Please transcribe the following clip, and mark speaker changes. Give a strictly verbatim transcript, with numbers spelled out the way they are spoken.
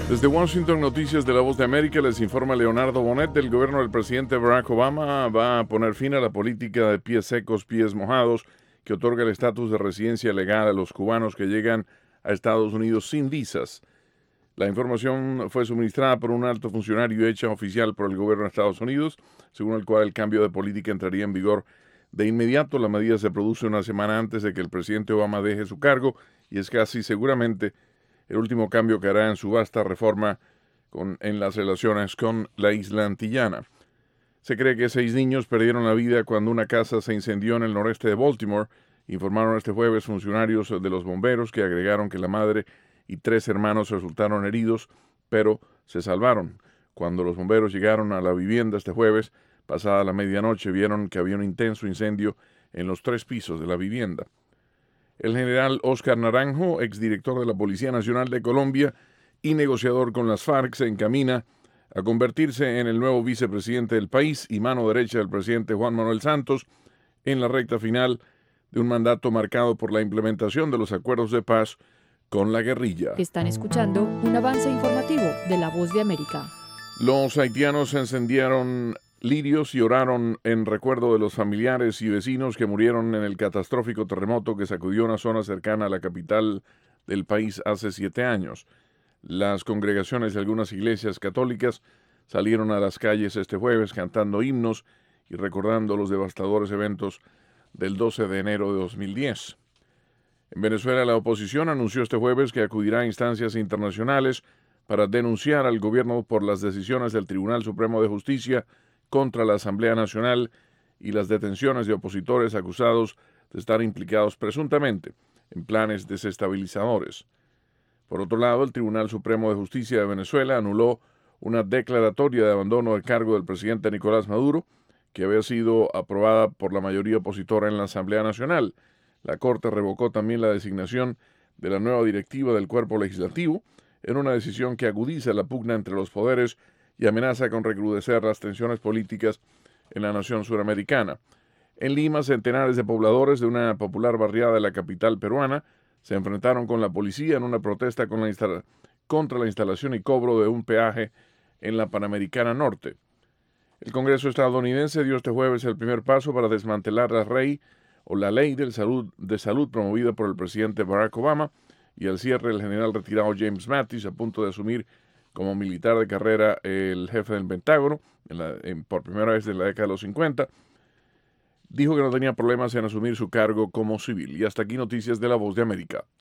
Speaker 1: Desde Washington, Noticias de la Voz de América, les informa Leonardo Bonet. Del gobierno del presidente Barack Obama va a poner fin a la política de pies secos, pies mojados, que otorga el estatus de residencia legal a los cubanos que llegan a Estados Unidos sin visas. La información fue suministrada por un alto funcionario hecha oficial por el gobierno de Estados Unidos, según el cual el cambio de política entraría en vigor de inmediato. La medida se produce una semana antes de que el presidente Obama deje su cargo y es casi seguramente el último cambio que hará en su vasta reforma con, en las relaciones con la isla antillana. Se cree que seis niños perdieron la vida cuando una casa se incendió en el noreste de Baltimore, informaron este jueves funcionarios de los bomberos, que agregaron que la madre y tres hermanos resultaron heridos, pero se salvaron. Cuando los bomberos llegaron a la vivienda este jueves, pasada la medianoche, vieron que había un intenso incendio en los tres pisos de la vivienda. El general Oscar Naranjo, exdirector de la Policía Nacional de Colombia y negociador con las FARC, se encamina a convertirse en el nuevo vicepresidente del país y mano derecha del presidente Juan Manuel Santos en la recta final de un mandato marcado por la implementación de los acuerdos de paz con la guerrilla.
Speaker 2: Están escuchando un avance informativo de La Voz de América.
Speaker 1: Los haitianos encendieron lirios y oraron en recuerdo de los familiares y vecinos que murieron en el catastrófico terremoto que sacudió una zona cercana a la capital del país hace siete años. Las congregaciones de algunas iglesias católicas salieron a las calles este jueves cantando himnos y recordando los devastadores eventos del doce de enero de dos mil diez. En Venezuela, la oposición anunció este jueves que acudirá a instancias internacionales para denunciar al gobierno por las decisiones del Tribunal Supremo de Justicia contra la Asamblea Nacional y las detenciones de opositores acusados de estar implicados presuntamente en planes desestabilizadores. Por otro lado, el Tribunal Supremo de Justicia de Venezuela anuló una declaratoria de abandono de cargo del presidente Nicolás Maduro, que había sido aprobada por la mayoría opositora en la Asamblea Nacional. La Corte revocó también la designación de la nueva directiva del cuerpo legislativo, en una decisión que agudiza la pugna entre los poderes y amenaza con recrudecer las tensiones políticas en la nación suramericana. En Lima, centenares de pobladores de una popular barriada de la capital peruana se enfrentaron con la policía en una protesta con la instala- contra la instalación y cobro de un peaje en la Panamericana Norte. El Congreso estadounidense dio este jueves el primer paso para desmantelar la ley o la ley de salud, de salud promovida por el presidente Barack Obama, y al cierre el general retirado James Mattis, a punto de asumir como militar de carrera el jefe del Pentágono, en la, en, por primera vez en la década de los cincuenta, dijo que no tenía problemas en asumir su cargo como civil. Y hasta aquí Noticias de la Voz de América.